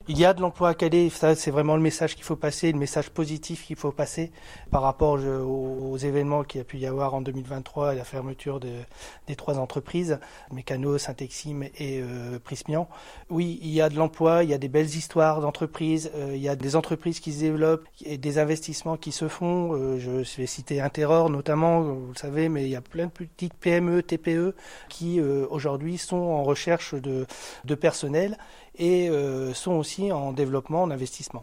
Il y a de l'emploi à Calais, ça c'est vraiment le message qu'il faut passer, le message positif qu'il faut passer par rapport aux événements qu'il y a pu y avoir en 2023 et la fermeture des 3 entreprises, Mécano, Saint-Exim et Prismian. Oui, il y a de l'emploi, il y a des belles histoires d'entreprises, il y a des entreprises qui se développent et des investissements qui se font. Je vais citer Interor notamment, vous le savez, mais il y a plein de petites PME, TPE qui aujourd'hui sont en recherche de personnel et sont aussi en développement, en investissement.